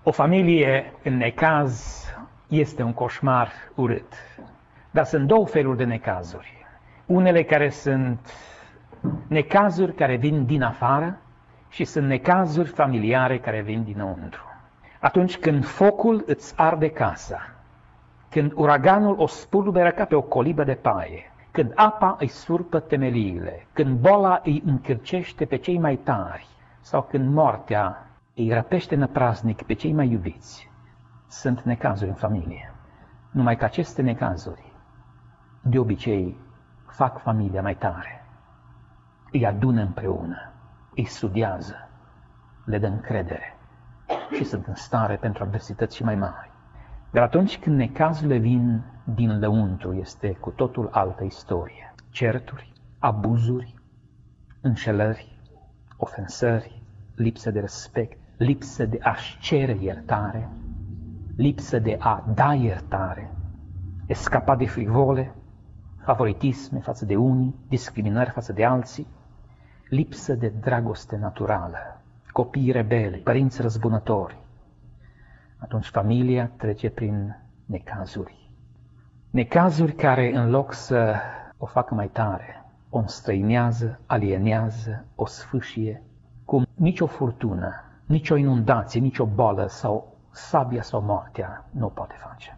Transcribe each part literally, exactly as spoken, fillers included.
O familie în necaz este un coșmar urât, dar sunt două feluri de necazuri. Unele care sunt necazuri care vin din afară și sunt necazuri familiare care vin dinăuntru. Atunci când focul îți arde casa, când uraganul o spulberă ca pe o colibă de paie, când apa îi surpă temeliile, când boala îi încârcește pe cei mai tari sau când moartea îi răpește năpraznic pe cei mai iubiți, sunt necazuri în familie. Numai că aceste necazuri de obicei fac familia mai tare, îi adună împreună, îi studiază, le dă încredere și sunt în stare pentru adversități și mai mari. Dar atunci când necazurile vin din lăuntru, este cu totul altă istorie. Certuri, abuzuri, înșelări, ofensări, lipsă de respect, lipsă de a-și cere iertare, lipsă de a da iertare, escapade frivole, favoritisme față de unii, discriminări față de alții, lipsă de dragoste naturală, copii rebeli, părinți răzbunători. Atunci familia trece prin necazuri. Necazuri care, în loc să o facă mai tare, o înstrăinează, alienează, o sfâșie, cum nicio furtună, nicio inundație, nicio boală sau sabia sau moartea nu o poate face.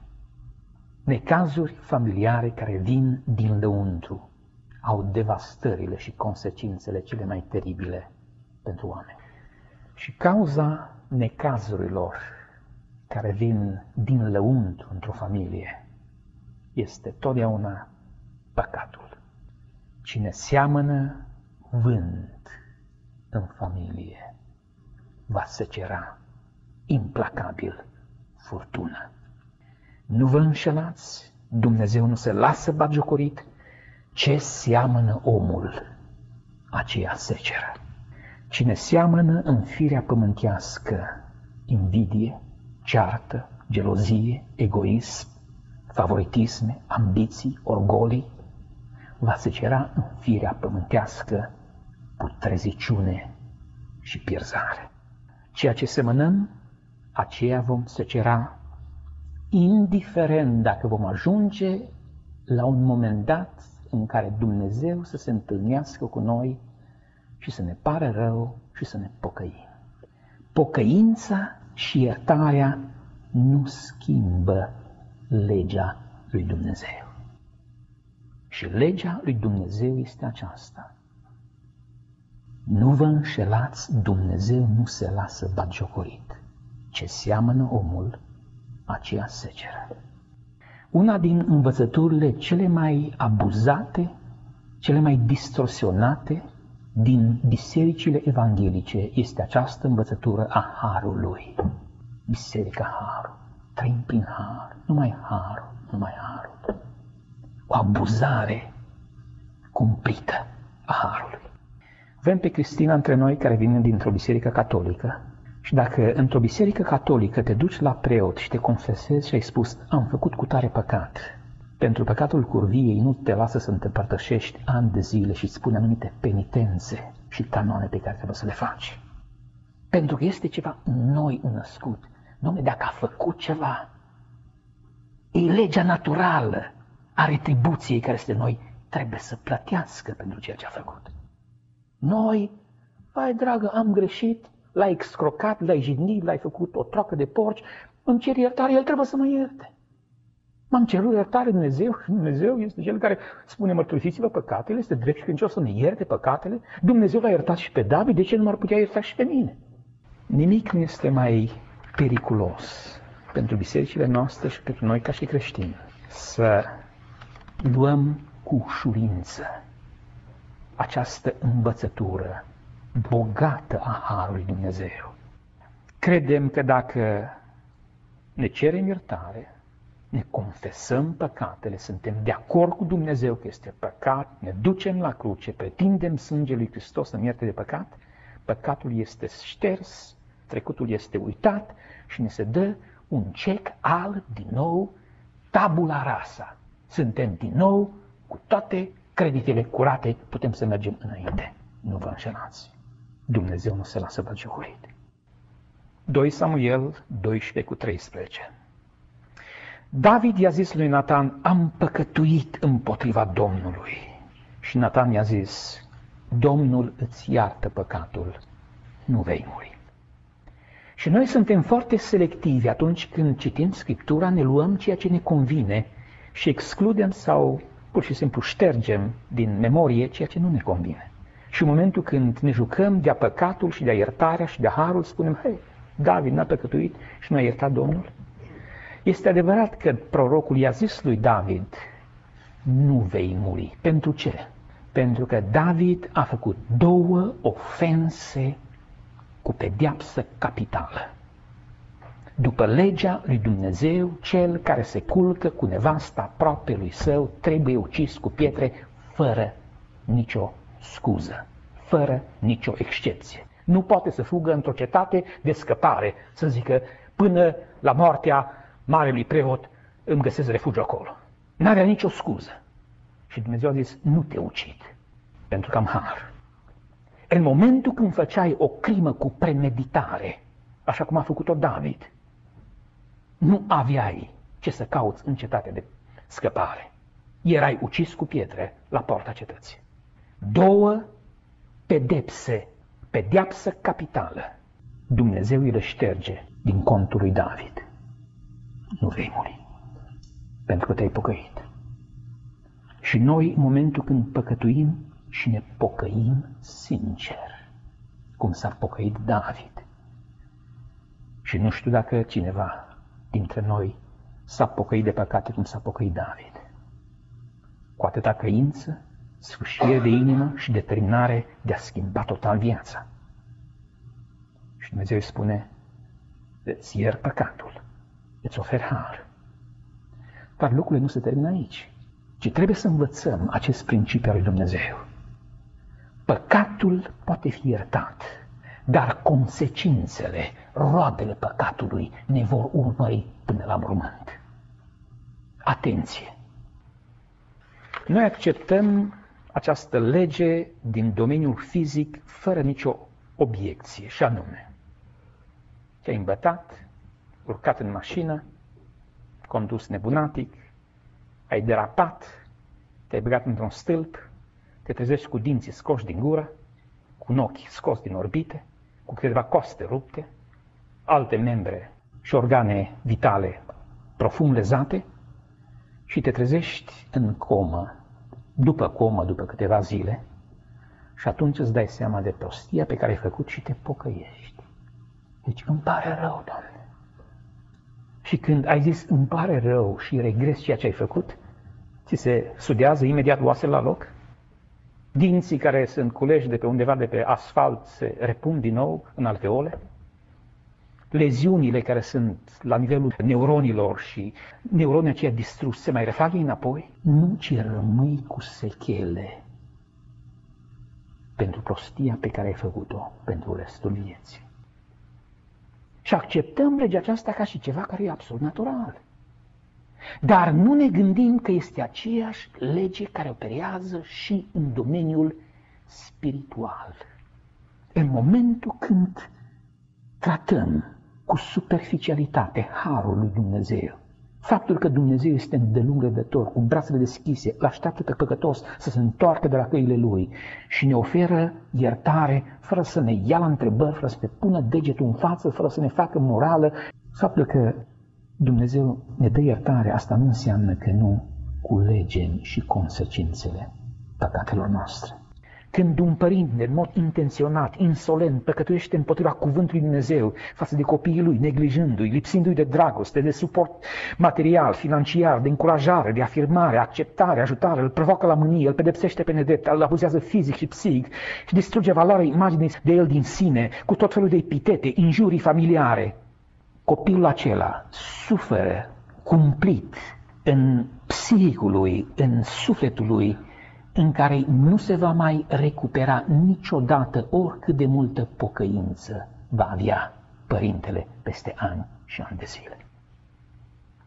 Necazuri familiare care vin din lăuntru au devastările și consecințele cele mai teribile pentru oameni. Și cauza necazurilor care vin din lăuntru într-o familie este totdeauna păcatul. Cine seamănă vânt în familie va secera implacabil furtună. Nu vă înșelați, Dumnezeu nu se lasă batjocorit, ce seamănă omul, aceea seceră. Cine seamănă în firea pământească invidie, ceartă, gelozie, egoism, favoritisme, ambiții, orgolii, va secera în firea pământească putreziciune și pierzare. Ceea ce semănăm, aceea vom secera, indiferent dacă vom ajunge la un moment dat în care Dumnezeu să se întâlnească cu noi și să ne pare rău și să ne pocăim. Pocăința și iertarea nu schimbă legea lui Dumnezeu. Și legea lui Dumnezeu este aceasta. Nu vă înșelați, Dumnezeu nu se lasă batjocorit. Ce seamănă omul, aceea seceră. Una din învățăturile cele mai abuzate, cele mai distorsionate din bisericile evanghelice este această învățătură a harului. Biserica harul. Trăim prin har. Numai harul. Numai harul. O abuzare cumplită a harului. Avem pe Cristina între noi care vine dintr-o biserică catolică și dacă într-o biserică catolică te duci la preot și te confesezi și ai spus am făcut cu tare păcat, pentru păcatul curviei nu te lasă să te împărtășești ani de zile și îți spune anumite penitențe și canoane pe care trebuie să le faci. Pentru că este ceva în noi născut. Dom'le, dacă a făcut ceva, e legea naturală a retribuției care este noi, trebuie să plătească pentru ceea ce a făcut. Noi, vai dragă, am greșit, l-ai excrocat, l-ai jignit, l-ai făcut o troacă de porci, îmi cer iertare, el trebuie să mă ierte. M-am cerut iertare Dumnezeu și Dumnezeu este Cel care spune mărturisiți-vă păcatele, este drept și credincios să ne ierte păcatele. Dumnezeu l-a iertat și pe David, de ce nu m-ar putea ierta și pe mine? Nimic nu este mai periculos pentru bisericile noastre și pentru noi ca și creștini să luăm cu ușurință această învățătură bogată a harului Dumnezeu. Credem că dacă ne cerem iertare, ne confesăm păcatele, suntem de acord cu Dumnezeu că este păcat, ne ducem la cruce, pretindem sângele lui Hristos să ne ierte de păcat, păcatul este șters, trecutul este uitat și ne se dă un cec alb din nou, tabula rasa. Suntem din nou cu toate creditele curate, putem să mergem înainte. Nu vă înșelați. Dumnezeu nu se lasă batjocorit. doi Samuel doisprezece cu treisprezece. David i-a zis lui Natan, am păcătuit împotriva Domnului. Și Natan i-a zis, Domnul îți iartă păcatul, nu vei muri. Și noi suntem foarte selectivi atunci când citim Scriptura, ne luăm ceea ce ne convine și excludem sau pur și simplu ștergem din memorie ceea ce nu ne convine. Și în momentul când ne jucăm de-a păcatul și de-a iertarea și de-a harul, spunem, hei, David n-a păcătuit și nu a iertat Domnul. Este adevărat că prorocul i-a zis lui David, nu vei muri. Pentru ce? Pentru că David a făcut două ofense cu pedeapsă capitală. După legea lui Dumnezeu, cel care se culcă cu nevasta aproapelui său trebuie ucis cu pietre fără nicio scuză, fără nicio excepție. Nu poate să fugă într-o cetate de scăpare, să zică, până la moartea marelui preot îmi găsesc refugiu acolo. N-avea nicio scuză. Și Dumnezeu a zis, nu te ucid, pentru că am har. În momentul când făceai o crimă cu premeditare, așa cum a făcut-o David, nu aveai ce să cauți în cetatea de scăpare. Erai ucis cu pietre la poarta cetății. Două pedepse, pedeapsă capitală, Dumnezeu îi le șterge din contul lui David. Nu vei muri, pentru că te-ai pocăit. Și noi, în momentul când păcătuim și ne pocăim sincer, cum s-a pocăit David, și nu știu dacă cineva dintre noi s-a pocăit de păcate cum s-a pocăit David, cu atâta căință, sfârșire de inimă și determinare de a schimba total viața. Și Dumnezeu îi spune, îți iert păcatul, îți ofer har. Dar lucrurile nu se termină aici, ci trebuie să învățăm acest principiu al lui Dumnezeu. Păcatul poate fi iertat, dar consecințele, roadele păcatului ne vor urmări până la mormânt. Atenție! Noi acceptăm această lege din domeniul fizic fără nicio obiecție, și anume, te-ai îmbătat, urcat în mașină, condus nebunatic, ai derapat, te-ai băgat într-un stâlp, te trezești cu dinții scoși din gură, cu un ochi scos din orbite, cu câteva coste rupte, alte membre și organe vitale profund lezate și te trezești în comă, după comă, după câteva zile, și atunci îți dai seama de prostia pe care ai făcut și te pocăiești. Deci îmi pare rău, Doamne. Și când ai zis îmi pare rău și regresi ceea ce ai făcut, ți se sudează imediat oasele la loc? Dinții care sunt culeși de pe undeva de pe asfalt se repun din nou în alveole? Leziunile care sunt la nivelul neuronilor și neuronii aceia distruși se mai refac ei înapoi? Nu, ci rămâi cu sechele pentru prostia pe care ai făcut-o pentru restul vieții. Și acceptăm legea aceasta ca și ceva care e absolut natural. Dar nu ne gândim că este aceeași lege care operează și în domeniul spiritual. În momentul când tratăm cu superficialitate harul lui Dumnezeu, faptul că Dumnezeu este îndelung răbdător, cu brațele deschise, îl așteaptă pe păcătos să se întoarcă de la căile lui și ne oferă iertare fără să ne ia la întrebări, fără să ne pună degetul în față, fără să ne facă morală. Faptul că Dumnezeu ne dă iertare, asta nu înseamnă că nu culegem și consecințele păcatelor noastre. Când un părinte, în mod intenționat, insolent, păcătuiește împotriva cuvântului Dumnezeu față de copiii lui, neglijându-i, lipsindu-i de dragoste, de suport material, financiar, de încurajare, de afirmare, acceptare, ajutare, îl provoacă la mânie, îl pedepsește pe nedrept, îl abuzează fizic și psihic și distruge valoarea imaginii de el din sine, cu tot felul de epitete, injurii familiare, copilul acela suferă cumplit în psihicul lui, în sufletul lui, în care nu se va mai recupera niciodată oricât de multă pocăință va avea părintele peste ani și ani de zile.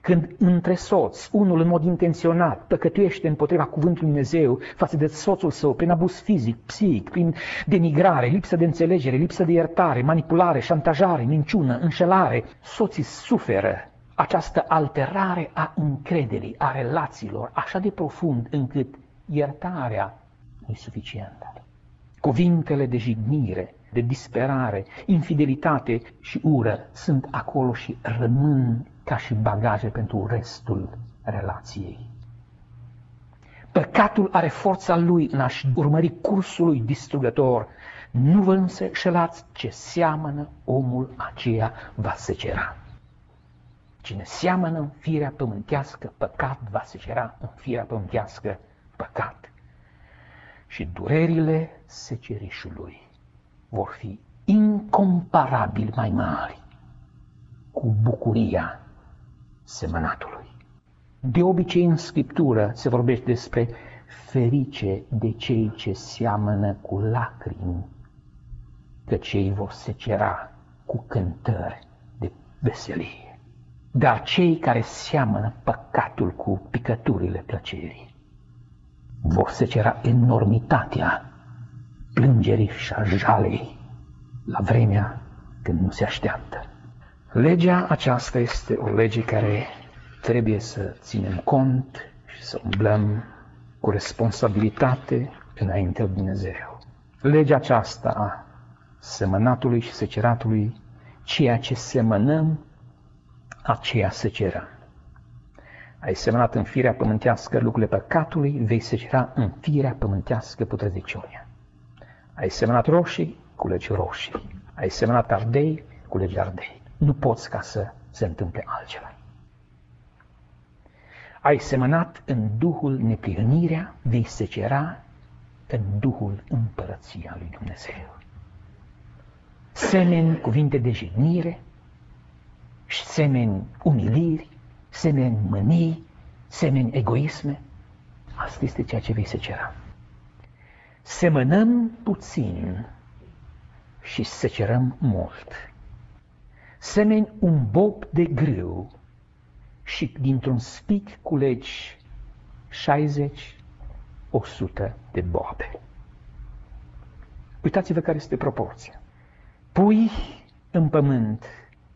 Când între soți, unul în mod intenționat păcătuiește împotriva cuvântului Dumnezeu față de soțul său, prin abuz fizic, psihic, prin denigrare, lipsă de înțelegere, lipsă de iertare, manipulare, șantajare, minciună, înșelare, soții suferă această alterare a încrederii, a relațiilor, așa de profund încât iertarea nu e suficientă. Cuvintele de jignire, de disperare, infidelitate și ură sunt acolo și rămân ca și bagaje pentru restul relației. Păcatul are forța lui în a-și urmări cursul lui distrugător. Nu vă înșelați, ce seamănă omul aceea va secera. Cine seamănă în firea pământească păcat, va secera în firea pământească păcat. Și durerile secerișului vor fi incomparabil mai mari cu bucuria semănatului. De obicei în Scriptură se vorbește despre ferice de cei ce seamănă cu lacrimi, că cei vor secera cu cântări de veselie. Dar cei care seamănă păcatul cu picăturile plăcerii vor secera enormitatea plângerii și a jalei la vremea când nu se așteaptă. Legea aceasta este o lege care trebuie să ținem cont și să umblăm cu responsabilitate înaintea lui Dumnezeu. Legea aceasta a semănatului și seceratului, ceea ce semănăm, aceea secerăm. Ai semănat în firea pământească lucrurile păcatului, vei secera în firea pământească putreziciunea. Ai semănat roșii, culegi roșii. Ai semănat ardei, culegi ardei. Nu poți ca să se întâmple altceva. Ai semănat în duhul neprihănirea, vei secera în duhul împărăția lui Dumnezeu. Semeni cuvinte de jignire, semeni umiliri, semeni mânii, semeni egoisme. Asta este ceea ce vei secera. Semănăm puțin și secerăm mult. Semeni un bob de grâu și dintr-un spic culegi șaizeci, o sută de boabe. Uitați-vă care este proporția. Pui în pământ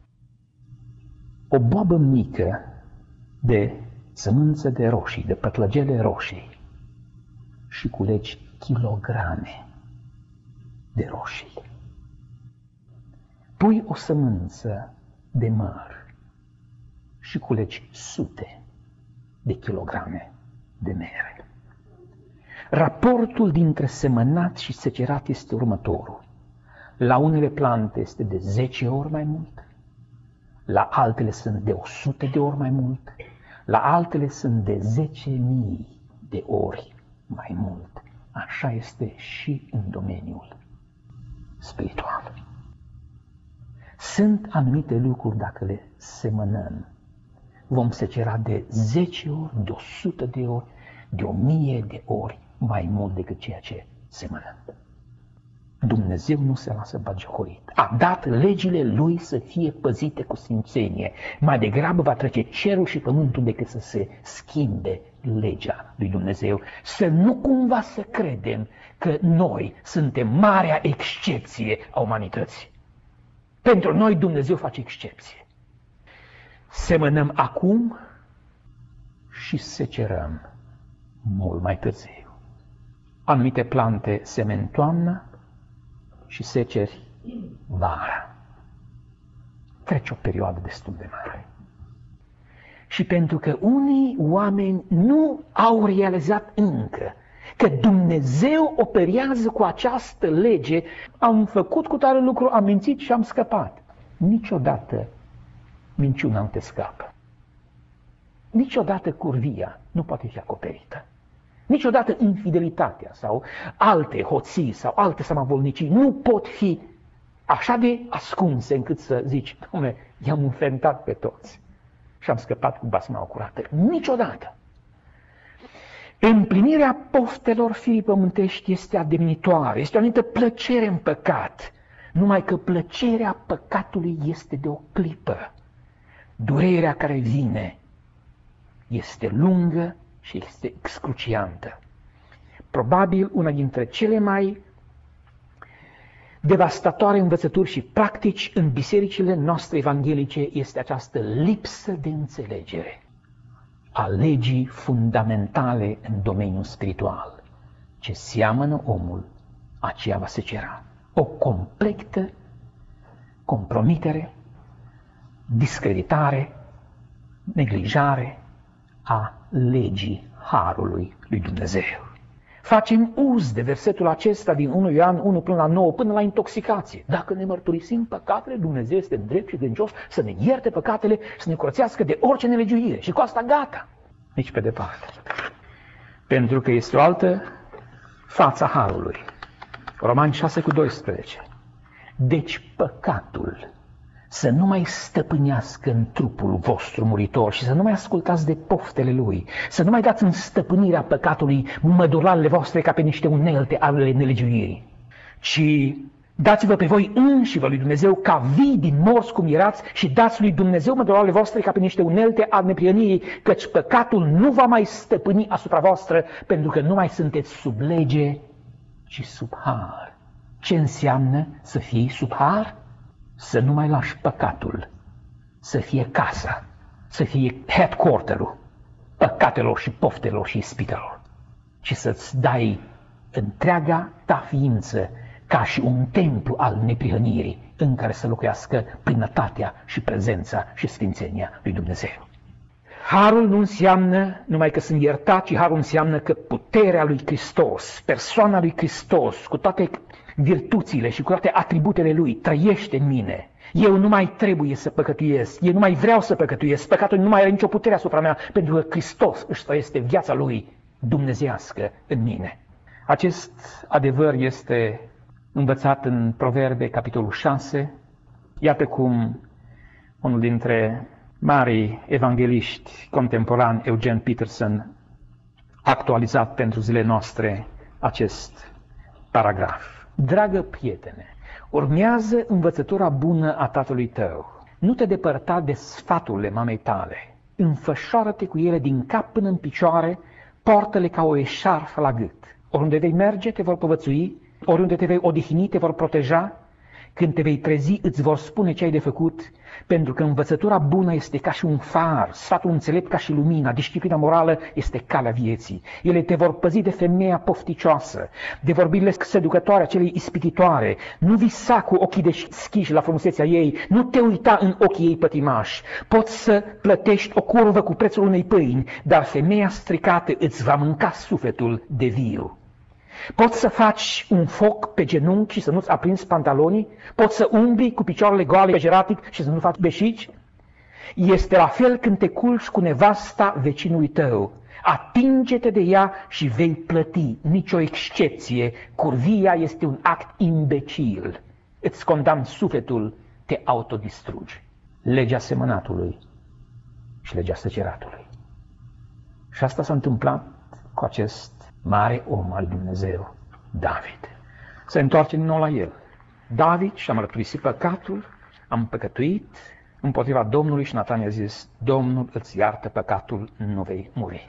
o boabă mică de sămânță de roșii, de pătlăgele roșii și culegi kilograme de roșii. Pui o sămânță de măr și culegi sute de kilograme de mere. Raportul dintre semănat și secerat este următorul. La unele plante este de zece ori mai mult, la altele sunt de o sută de ori mai mult, la altele sunt de zece mii de ori mai mult. Așa este și în domeniul spiritual. Sunt anumite lucruri, dacă le semănăm, vom secera de zece ori, de o sută de ori, de o mie de ori mai mult decât ceea ce semănăm. Dumnezeu nu se lasă batjocorit. A dat legile Lui să fie păzite cu sfințenie. Mai degrabă va trece cerul și pământul decât să se schimbe legea lui Dumnezeu. Să nu cumva să credem că noi suntem marea excepție a umanității. Pentru noi Dumnezeu face excepție. Semănăm acum și secerăm mult mai târziu. Anumite plante semen toamna și seceri vara. Trece o perioadă destul de mare. Și pentru că unii oameni nu au realizat încă că Dumnezeu operează cu această lege, am făcut cu tare lucru, am mințit și am scăpat. Niciodată minciuna nu te scapă. Niciodată curvia nu poate fi acoperită. Niciodată infidelitatea sau alte hoții sau alte samavolnicii nu pot fi așa de ascunse încât să zici, dom'le, i-am înfrentat pe toți și am scăpat cu basma curată. Niciodată. Împlinirea poftelor firii pământești este ademnitoare, este o anumită plăcere în păcat, numai că plăcerea păcatului este de o clipă. Durerea care vine este lungă și este excruciantă. Probabil una dintre cele mai devastatoare învățături și practici în bisericile noastre evanghelice este această lipsă de înțelegere a legii fundamentale în domeniul spiritual. Ce seamănă omul, aceea va secera. O completă compromitere, discreditare, neglijare a legii harului lui Dumnezeu. Facem uz de versetul acesta din unu Ioan unu până la nouă, până la intoxicație. Dacă ne mărturisim păcatele, Dumnezeu este drept și credincios să ne ierte păcatele, să ne curățească de orice nelegiuire. Și cu asta gata. Nici pe departe. Pentru că este o altă fața harului. Romani șase cu doisprezece. Deci păcatul să nu mai stăpânească în trupul vostru muritor și să nu mai ascultați de poftele lui, să nu mai dați în stăpânirea păcatului mădulalele voastre ca pe niște unelte ale nelegiuirii, ci dați-vă pe voi înși vă lui Dumnezeu ca vii din morți cum erați și dați lui Dumnezeu mădulalele voastre ca pe niște unelte ale neprieniei, căci păcatul nu va mai stăpâni asupra voastră, pentru că nu mai sunteți sub lege, ci sub har. Ce înseamnă să fii sub har? Să nu mai lași păcatul să fie casa, să fie headquarter-ul păcatelor și poftelor și ispitelor, ci să-ți dai întreaga ta ființă ca și un templu al neprihănirii în care să locuiască plinătatea și prezența și sfințenia lui Dumnezeu. Harul nu înseamnă numai că sunt iertat, ci harul înseamnă că puterea lui Hristos, persoana lui Hristos, cu toate virtuțile și cu toate atributele lui, trăiește în mine. Eu nu mai trebuie să păcătuiesc, eu nu mai vreau să păcătuiesc, păcatul nu mai are nicio putere asupra mea, pentru că Hristos își trăiește viața lui dumnezeiască în mine. Acest adevăr este învățat în Proverbe, capitolul șase. Iată cum unul dintre marii evangeliști contemporani, Eugene Peterson, a actualizat pentru zilele noastre acest paragraf. Dragă prietene, urmează învățătura bună a tatălui tău. Nu te depărta de sfaturile mamei tale. Înfășoară-te cu ele din cap până în picioare, poartă-le ca o eșarfă la gât. Oriunde vei merge, te vor povățui, oriunde te vei odihni, te vor proteja. Când te vei trezi, îți vor spune ce ai de făcut, pentru că învățătura bună este ca și un far, sfatul înțelept ca și lumina, disciplina morală este calea vieții. Ele te vor păzi de femeia pofticioasă, de vorbirile seducătoare a celei ispititoare. Nu visa cu ochii deschiși la frumusețea ei, nu te uita în ochii ei pătimași. Poți să plătești o curvă cu prețul unei pâini, dar femeia stricată îți va mânca sufletul de viu. Poți să faci un foc pe genunchi și să nu-ți aprinzi pantalonii? Poți să umbli cu picioarele goale pe jeratic și să nu faci beșici? Este la fel când te culci cu nevasta vecinului tău. Atinge-te de ea și vei plăti, nicio excepție. Curvia este un act imbecil. Îți condamn sufletul, te autodistrugi. Legea semănatului și legea seceratului. Și asta s-a întâmplat cu acest mare om al Dumnezeu, David. Se întoarce din nou la el. David și-a mărturisit păcatul, am păcătuit împotriva Domnului și Natan i-a zis, Domnul îți iartă păcatul, nu vei muri.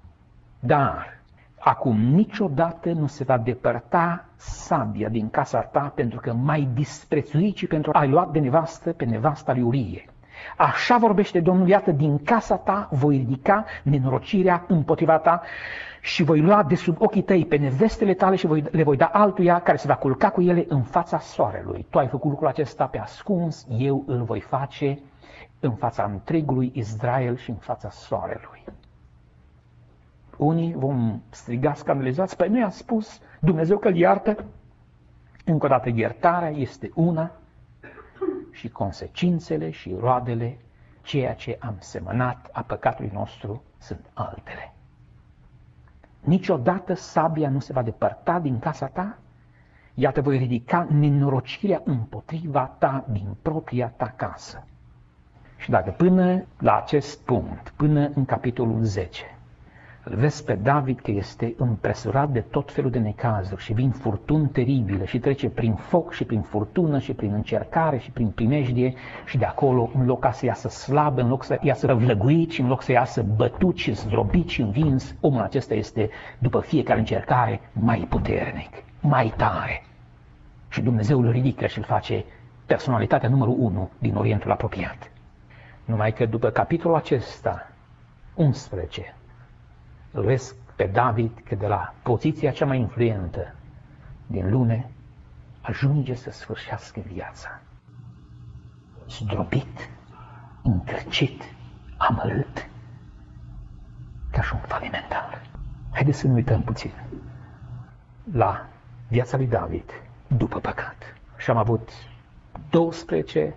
Dar acum niciodată nu se va depărta sabia din casa ta pentru că m-ai disprețuit și pentru a-i luat de nevastă pe nevasta lui Urie. Așa vorbește Domnul, iată, din casa ta voi ridica nenorocirea împotriva ta și voi lua de sub ochii tăi pe nevestele tale și voi, le voi da altuia care se va culca cu ele în fața soarelui. Tu ai făcut lucrul acesta pe ascuns, eu îl voi face în fața întregului Israel și în fața soarelui. Unii vom striga scandalizați, păi nu i-a spus Dumnezeu că îl iartă? Încă o dată, iertarea este una și consecințele și roadele, ceea ce am semănat a păcatului nostru, sunt altele. Niciodată sabia nu se va depărta din casa ta, iată voi ridica nenorocirea împotriva ta din propria ta casă. Și dacă până la acest punct, până în capitolul zece, Îl vezi pe David că este împresurat de tot felul de necazuri și vin furtuni teribile și trece prin foc și prin furtună și prin încercare și prin primejdie și de acolo, în loc ca să iasă slab, în loc să iasă răvlăguit și în loc să iasă bătut și zdrobit și învins, omul acesta este, după fiecare încercare, mai puternic, mai tare. Și Dumnezeu îl ridică și îl face personalitatea numărul unu din Orientul apropiat. Numai că după capitolul acesta, unsprezece, îl vezi pe David că de la poziția cea mai influentă din lume ajunge să sfârșească viața. Zdrobit, încărcit, amărât, ca și un falimentar. Haideți să ne uităm puțin la viața lui David după păcat. Și am avut douăsprezece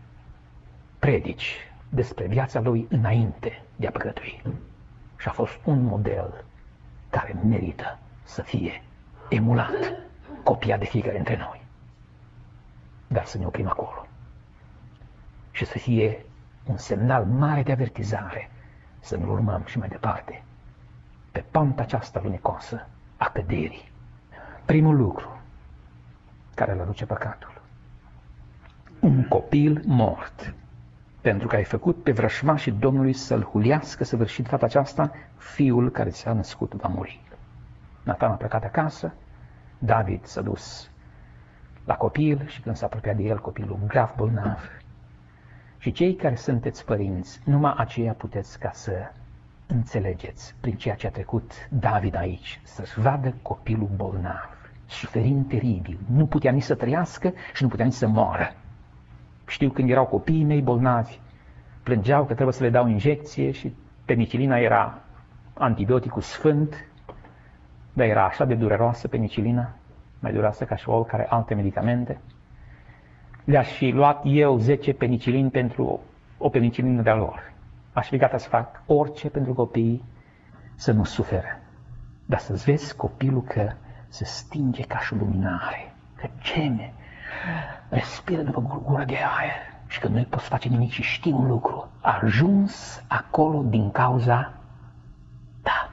predici despre viața lui înainte de a păcătui. Și a fost un model care merită să fie emulat, copiat de fiecare dintre noi. Dar să ne oprim acolo. Și să fie un semnal mare de avertizare să ne urmăm și mai departe pe panta aceasta lunecoasă a căderii. Primul lucru care îl aduce păcatul. Un copil mort. Pentru că ai făcut pe vrășmașii Domnului să-l hulească, săvârșit data aceasta, fiul care ți-a născut va muri. Natan a plecat acasă, David s-a dus la copil și când s-a apropiat de el, copilul grav bolnav. Și cei care sunteți părinți, numai aceia puteți ca să înțelegeți prin ceea ce a trecut David aici, să-și vadă copilul bolnav, suferind teribil, nu putea nici să trăiască și nu putea nici să moară. Știu când erau copiii mei bolnavi, plângeau că trebuie să le dau injecție și penicilina era antibioticul sfânt, dar era așa de dureroasă penicilina, mai dureroasă ca și oricare alte medicamente. Le-aș fi luat eu zece penicilini pentru o penicilină de-a lor. Aș fi gata să fac orice pentru copii să nu sufere. Dar să-ți vezi copilul că se stinge ca și luminare, că geme, respiră după gură de aer și că nu-i poți face nimic și știi un lucru. A ajuns acolo din cauza ta,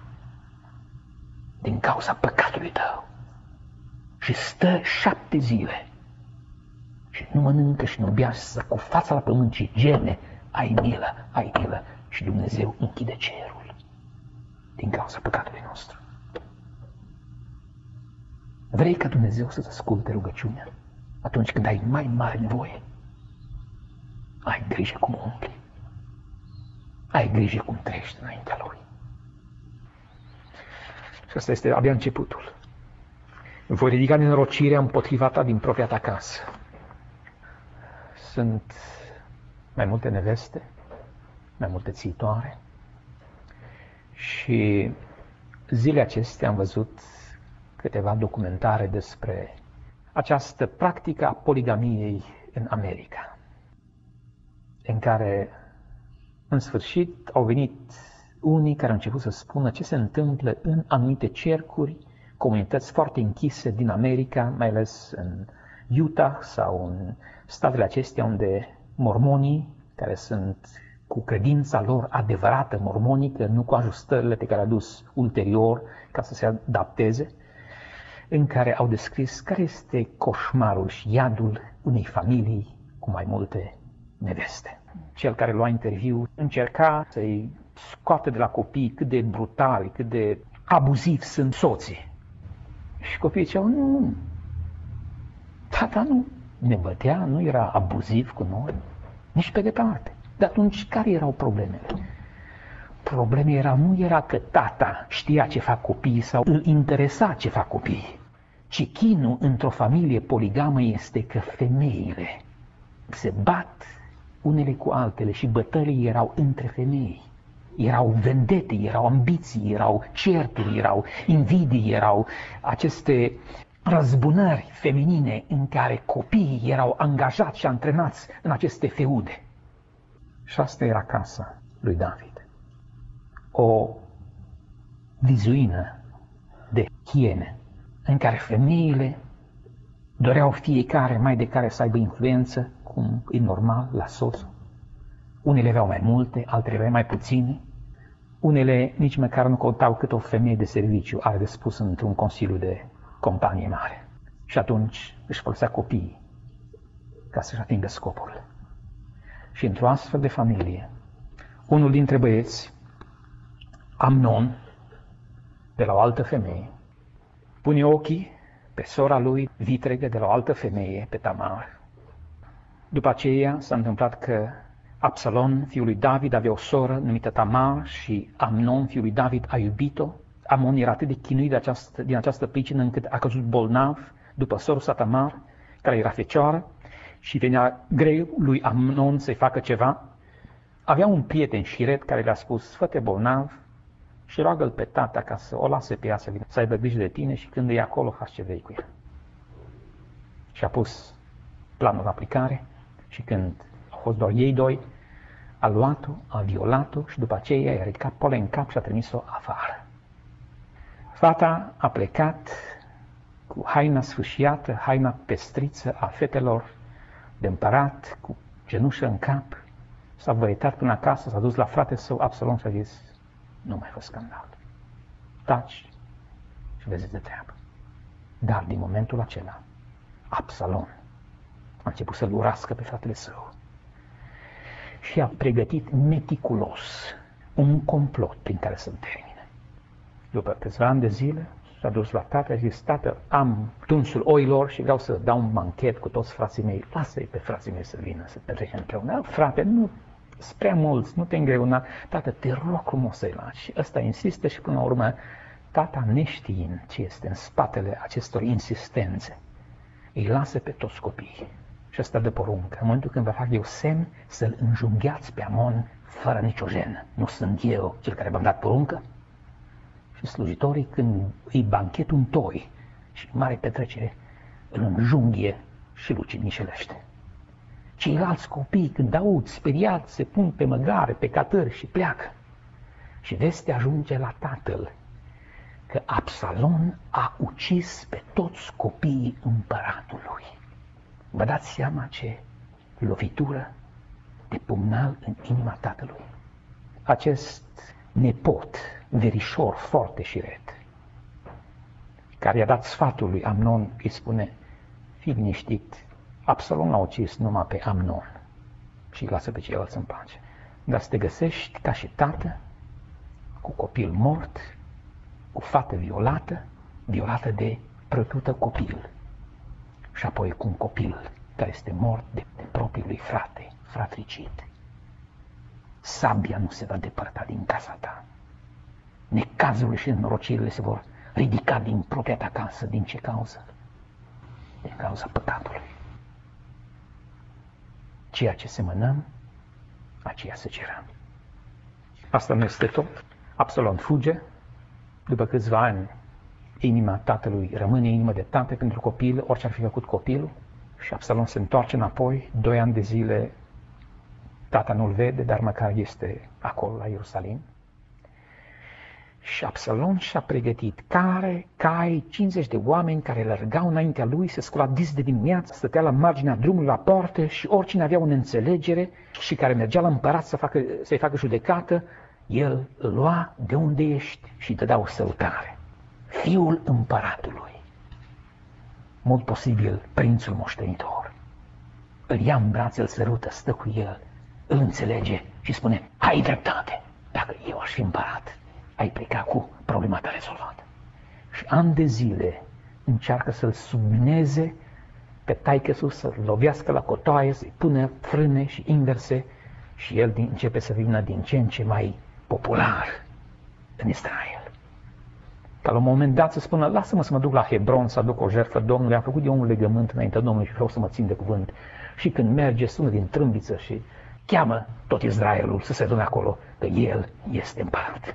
din cauza păcatului tău. Și stă șapte zile și nu mănâncă și nu bea, să cu fața la pământ și geme, ai milă, ai milă. Și Dumnezeu închide cerul din cauza păcatului nostru. Vrei ca Dumnezeu să-ți asculte rugăciunea atunci când ai mai mare nevoie? Ai grijă cum umpli. Ai grijă cum treci înaintea Lui. Și asta este abia începutul. Voi ridica nenorocirea împotriva ta din propria ta casă. Sunt mai multe neveste, mai multe țitoare. Și zilele acestea am văzut câteva documentare despre această practică a poligamiei în America, în care, în sfârșit, au venit unii care au început să spună ce se întâmplă în anumite cercuri, comunități foarte închise din America, mai ales în Utah sau în statele acestea unde mormonii, care sunt cu credința lor adevărată mormonică, nu cu ajustările pe care a dus ulterior ca să se adapteze, în care au descris care este coșmarul și iadul unei familii cu mai multe neveste. Cel care lua interviu încerca să-i scoată de la copii cât de brutali, cât de abuzivi sunt soții. Și copiii ziceau, nu, tata nu ne bătea, nu era abuziv cu noi, nici pe departe. Dar atunci care erau problemele? Problema era, nu era că tata știa ce fac copiii sau îl interesa ce fac copiii, ci chinul într-o familie poligamă este că femeile se bat unele cu altele și bătălii erau între femei. Erau vendete, erau ambiții, erau certuri, erau invidii, erau aceste răzbunări feminine în care copiii erau angajați și antrenați în aceste feude. Și asta era casa lui David. O vizuină de hiene în care femeile doreau fiecare mai de care să aibă influență, cum e normal la soț. Unele aveau mai multe, altele aveau mai puține. Unele nici măcar nu contau cât o femeie de serviciu are de spus într-un consiliu de companie mare. Și atunci își folosea copiii ca să-și atingă scopul. Și într-o astfel de familie, unul dintre băieți, Amnon, de la o altă femeie, pune ochii pe sora lui vitregă de la o altă femeie, pe Tamar. După aceea s-a întâmplat că Absalom, fiul lui David, avea o soră numită Tamar și Amnon, fiul lui David, a iubit-o. Amnon era atât de chinuit de această, din această pricină încât a căzut bolnav după sora sa Tamar, care era fecioară, și venea greu lui Amnon să-i facă ceva. Avea un prieten șiret care le-a spus: fă-te bolnav și roagă-l pe tata ca să o lase pe ea să vină, să aibă grijă de tine și când e acolo, faci ce vrei cu ea. Și a pus planul în aplicare și când au fost doar ei doi, a luat-o, a violat-o și după aceea i-a ridicat pole în cap și a trimis-o afară. Fata a plecat cu haina sfâșiată, haina pestriță a fetelor de împărat, cu genușă în cap, s-a văietat până acasă, s-a dus la frate său Absalom și a zis: nu mai fă scandal, taci și vezi de treabă. Dar din momentul acela, Absalom a început să-l urască pe fratele său și a pregătit meticulos un complot prin care să-l termine. După câțiva ani de zile s-a dus la tată și a zis: tată, am tunsul oilor și vreau să dau un banchet cu toți frații mei. Lasă-i pe frații mei să vină, să petrecem împreună. Frate, nu, sunt prea mulți, nu te îngreuna. Tată, te rog frumos să-i lași. Și ăsta insistă și până la urmă, tata, neștiind ce este în spatele acestor insistențe, îi lasă pe toți copiii. Și ăsta dă poruncă: în momentul când vă fac eu semn, să-l înjunghiați pe Amon fără nicio jenă. Nu sunt eu cel care v-am dat poruncă? Și slujitorii, când îi banchetul în toi și în mare petrecere, îl înjunghie și îl ucinișelește. Ceilalți copii, când aud, speriați, se pun pe măgare, pe catări și pleacă. Și vestea ajunge la tatăl că Absalom a ucis pe toți copiii împăratului. Vă dați seama ce lovitură de pumnal în inima tatălui? Acest nepot, verișor, foarte șiret, care i-a dat sfatul lui Amnon, îi spune: fii liniștit, Absalom l-a ucis numai pe Amnon și îi lasă pe ceilalți în pace. Dar să te găsești ca și tată, cu copil mort, cu fată violată, violată de prătută copil, și apoi cu un copil care este mort de, de propriul lui frate, fratricid. Sabia nu se va depărta din casa ta. Necazurile și nenorocirile se vor ridica din propria ta casă. Din ce cauză? Din cauza păcatului. Ceea ce semănăm, aceea săgerăm. Asta nu este tot. Absalom fuge. După câțiva ani, inima tatălui rămâne inimă de tată pentru copil, orice ar fi făcut copilul. Și Absalom se întoarce înapoi. Doi ani de zile tata nu-l vede, dar măcar este acolo la Ierusalim. Și Absalom și-a pregătit care, cai, cincizeci de oameni care lărgau înaintea lui, se scula dis de dimineață, stătea la marginea drumului la poartă și oricine avea o înțelegere și care mergea la împărat să facă, să-i facă judecată, el îl lua de unde ești și dădea o sărutare. Fiul împăratului, mult posibil prințul moștenitor, îl ia în brațe, îl sărută, stă cu el, îl înțelege și spune: ai dreptate, dacă eu aș fi împărat, ai pleca cu problema ta rezolvată. Și ani de zile încearcă să-l submineze pe taică-su, să-l lovească la cotoaie, să-i pună frâne și inverse și el începe să vină din ce în ce mai popular în Israel. Ca la un moment dat să spună: lasă-mă să mă duc la Hebron să aduc o jertfă Domnului, am făcut eu un legământ înaintea Domnului și vreau să mă țin de cuvânt. Și când merge, sună din trâmbiță și cheamă tot Israelul să se adune acolo, că el este împărat.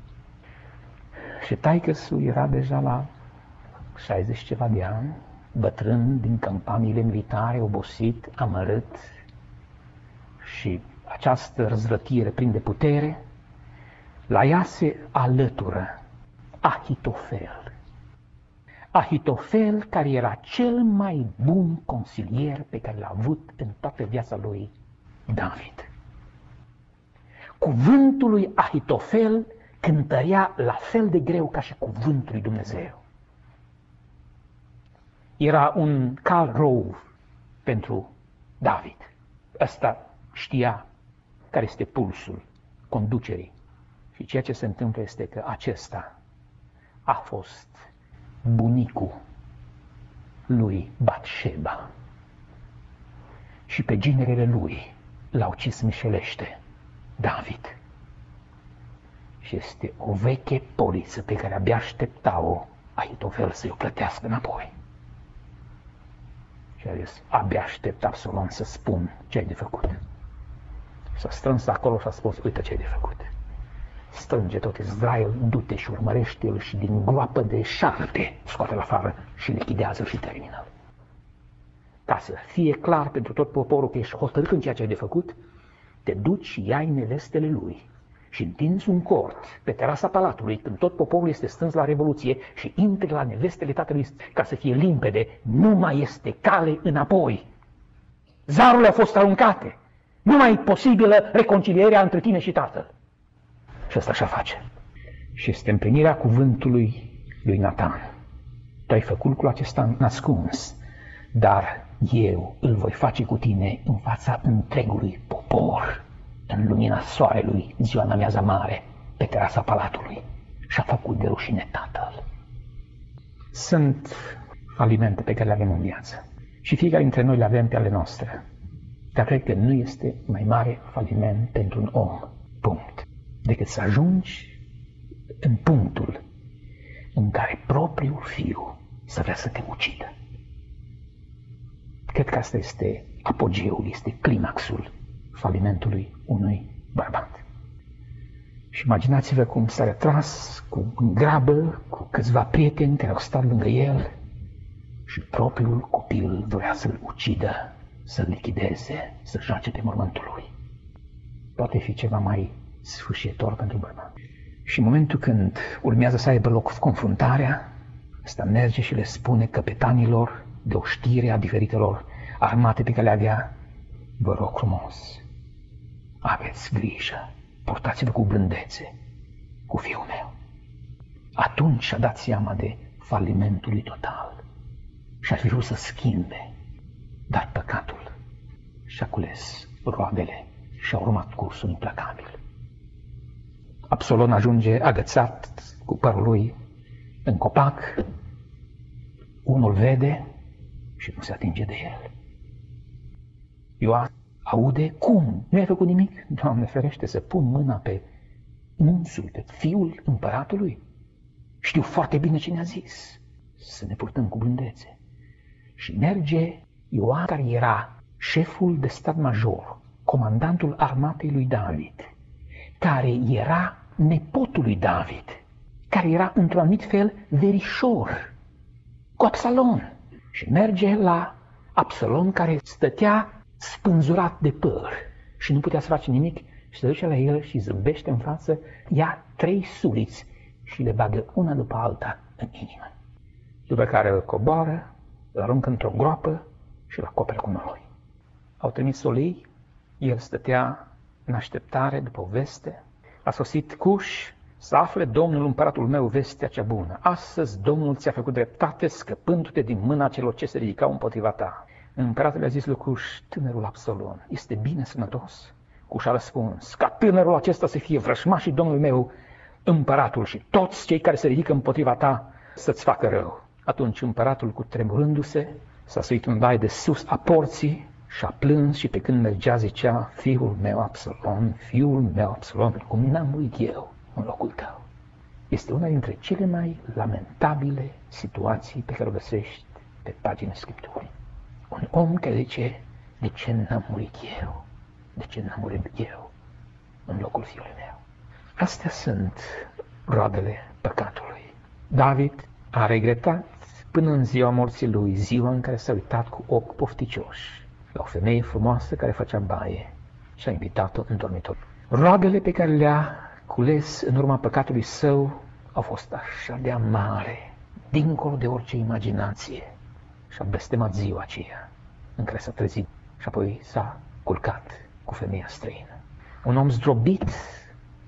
Și taică-su era deja la șaizeci ceva de ani, bătrân din campaniile militare, obosit, amărât, și această răzvrătire prinde putere. La ea se alătură Ahitofel. Ahitofel, care era cel mai bun consilier pe care l-a avut în toată viața lui David. Cuvântul lui Ahitofel cântărea la fel de greu ca și cuvântul lui Dumnezeu. Era un cal rou pentru David. Ăsta știa care este pulsul conducerii. Și ceea ce se întâmplă este că acesta a fost bunicul lui Batșeba. Și pe ginerele lui l-a ucis mișelește David. Și este o veche poliță pe care abia aștepta-o Ahitofel să-i o plătească înapoi. Și a zis, abia aștept Absalom să spun ce ai de făcut. S-a strâns acolo și a spus, uite ce ai de făcut. Strânge tot Israel, du-te și urmărește-l și din groapă de șarpe scoate-l afară și lichidează-l și termină-l. Ca să fie clar pentru tot poporul că ești hotărât în ceea ce ai de făcut, te duci și iai nevestele lui și întinzi un cort pe terasa palatului când tot poporul este strâns la revoluție și intri la nevestele tatălui ca să fie limpede, nu mai este cale înapoi. Zarurile au fost aruncate, nu mai e posibilă reconcilierea între tine și tatăl. Și asta așa face. Și este împlinirea cuvântului lui Natan. Tu ai făcut lucrul acesta ascuns, dar eu îl voi face cu tine în fața întregului popor, în lumina soarelui, ziua în amiaza mare, pe terasa palatului. Și-a făcut de rușine tatăl. Sunt falimente pe care le avem în viață. Și fiecare dintre noi le avem pe ale noastre. Dar cred că nu este mai mare faliment pentru un om, punct, decât să ajungi în punctul în care propriul fiu să vrea să te ucidă. Cred că asta este apogeul, este climaxul falimentului unui bărbat. Și imaginați-vă cum s-a retras cu grabă, cu câțiva prieteni care au stat lângă el și propriul copil vrea să-l ucidă, să-l lichideze, să joace pe mormântul lui. Poate fi ceva mai sfârșitor pentru bărbat. Și în momentul când urmează să aibă loc confruntarea, ăsta merge și le spune căpetanilor de o știre a diferitelor armate pe care le avea, vă rog frumos, aveți grijă, purtați-vă cu blândețe cu fiul meu. Atunci și-a dat seama de falimentul lui total și ar fi vrut să schimbe, dar păcatul și-a cules roadele și-a urmat cursul implacabil. Absalom ajunge agățat cu părul lui în copac, unul vede și nu se atinge de el. Ioab aude, cum? Nu ai făcut nimic? Doamne ferește, să pun mâna pe unsul, pe fiul împăratului? Știu foarte bine ce ne-a zis, să ne purtăm cu blândețe. Și merge Ioab, care era șeful de stat major, comandantul armatei lui David, care era nepotul lui David, care era într-un anumit fel verișor cu Absalom. Și merge la Absalom, care stătea spânzurat de păr și nu putea să face nimic, și se duce la el și zâmbește în față, ia trei suliți și le bagă una după alta în inimă. După care îl coboară, îl aruncă într-o groapă și îl acoperă cu noroi. Au trimis solii, el stătea în așteptare după o veste. A sosit Cuș să afle Domnul împăratul meu vestea cea bună. Astăzi Domnul ți-a făcut dreptate scăpându-te din mâna celor ce se ridicau împotriva ta. Împăratul a zis lui Cuș, tânărul Absalom, este bine sănătos? Cuș a răspuns, ca tânărul acesta să fie vrăjmașii Domnului meu, împăratul, și toți cei care se ridică împotriva ta să-ți facă rău. Atunci împăratul, cu tremurându-se, s-a suit în dai de sus a porții și a plâns, și pe când mergea zicea, fiul meu Absalom, fiul meu Absalom, cum n-am murit eu în locul tău. Este una dintre cele mai lamentabile situații pe care o găsești pe pagina Scripturii. Un om care zice, de ce n-am murit eu? De ce n-am murit eu în locul fiului meu? Astea sunt roadele păcatului. David a regretat până în ziua morții lui, ziua în care s-a uitat cu ochi pofticioși la o femeie frumoasă care făcea baie și a invitat-o în dormitor. Roadele pe care le-a cules în urma păcatului său au fost așa de amare, dincolo de orice imaginație, și a blestemat ziua aceea în care s-a trezit și apoi s-a culcat cu femeia străină. Un om zdrobit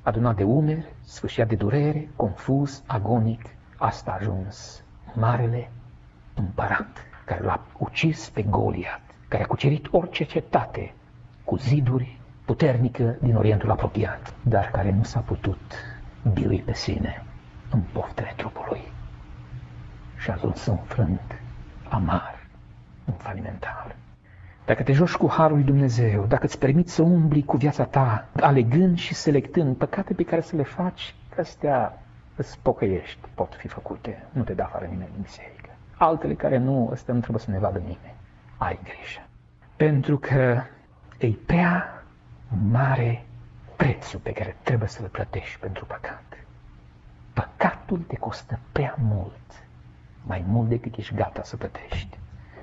adunat de umeri, sfâșia de durere, confuz, agonic, asta a ajuns marele împărat care l-a ucis pe Goliat, care a cucerit orice cetate cu ziduri puternică din Orientul apropiat, dar care nu s-a putut birui pe sine în poftele trupului și a ajuns înfrânt, amar, infalimental. Dacă te joci cu harul lui Dumnezeu, dacă îți permiți să umbli cu viața ta, alegând și selectând păcate pe care să le faci, astea îți pocăiești, pot fi făcute, nu te da afară nimeni din biserică. Altele care nu, ăsta nu trebuie să ne vadă nimeni. Ai grijă. Pentru că e prea mare prețul pe care trebuie să-l plătești pentru păcat. Păcatul te costă prea mult, mai mult decât ești gata să plătești.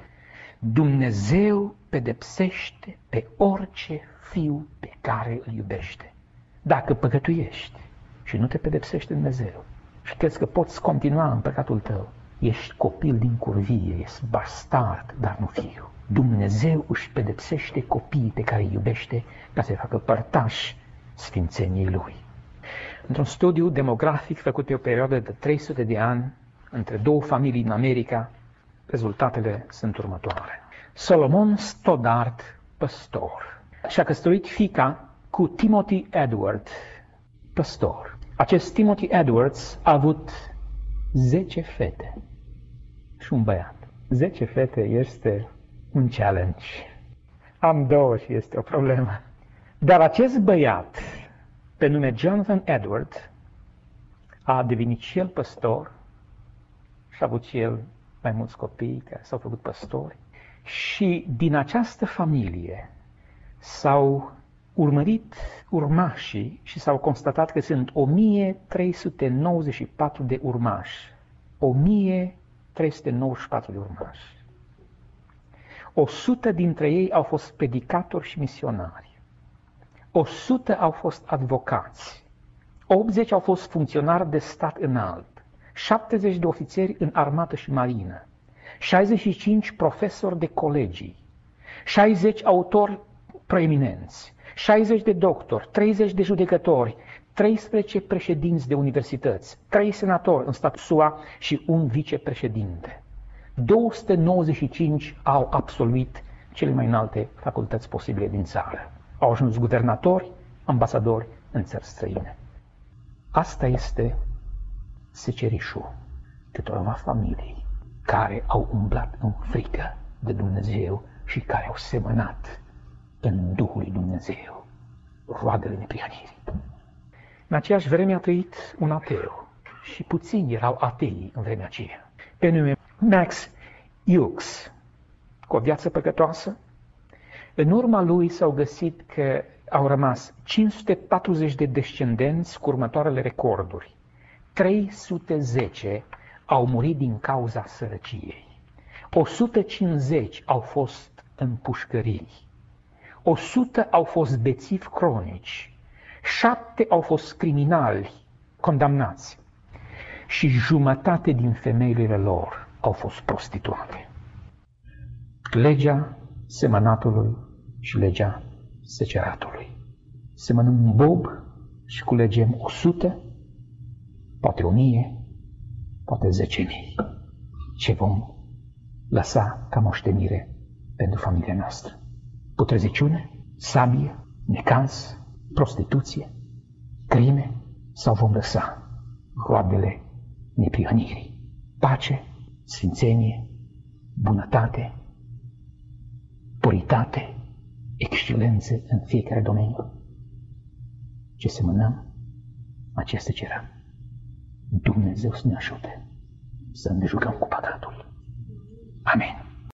Dumnezeu pedepsește pe orice fiu pe care îl iubește. Dacă păcătuiești și nu te pedepsește Dumnezeu și crezi că poți continua în păcatul tău, ești copil din curvie, ești bastard, dar nu fiu. Dumnezeu își pedepsește copiii pe care îi iubește ca să-i facă părtași sfințeniei Lui. Într-un studiu demografic făcut pe o perioadă de trei sute de ani între două familii în America, rezultatele sunt următoare. Solomon Stoddard, păstor, și-a căsătorit fiica cu Timothy Edward, păstor. Acest Timothy Edwards a avut zece fete și un băiat. zece fete este un challenge. Am două și este o problemă. Dar acest băiat, pe nume Jonathan Edward, a devenit și el păstor și a avut și el mai mulți copii care s-au făcut păstori. Și din această familie s-au urmărit urmașii și s-au constatat că sunt o mie trei sute nouăzeci și patru de urmași. o mie trei sute nouăzeci și patru de urmași. o sută dintre ei au fost predicatori și misionari. o sută au fost advocați. optzeci au fost funcționari de stat înalt. șaptezeci de ofițeri în armată și marină. șaizeci și cinci profesori de colegii. șaizeci autori proeminenți. șaizeci de doctori, treizeci de judecători, treisprezece președinți de universități, trei senatori în statul S U A și un vicepreședinte. două sute nouăzeci și cinci au absolvit cele mai înalte facultăți posibile din țară. Au ajuns guvernatori, ambasadori în țări străine. Asta este secerișul câtorva familii care au umblat în frică de Dumnezeu și care au semănat în Duhul lui Dumnezeu roadele neprihănirii. În aceeași vreme a trăit un ateu și puțini erau atei în vremea aceea. Pe nume Max Hughes, cu o viață păcătoasă. În urma lui s-au găsit că au rămas cinci sute patruzeci de descendenți cu următoarele recorduri. trei sute zece au murit din cauza sărăciei. o sută cincizeci au fost în pușcării. o sută au fost bețivi cronici. șapte au fost criminali condamnați. Și jumătate din femeile lor au fost prostituate. Legea semănatului și legea seceratului. Semănăm un bob și culegem o sută, poate o mie, poate zece mii. Ce vom lăsa ca moștenire pentru familia noastră? Putreziciune, sabie, necaz, prostituție, crime, sau vom lăsa roadele neprihănirii? Pace, sfințenie, bunătate, puritate, excelență în fiecare domeniu. Ce semănăm, aceste cerăm. Dumnezeu să ne ajute să ne jucăm cu păcatul. Amin.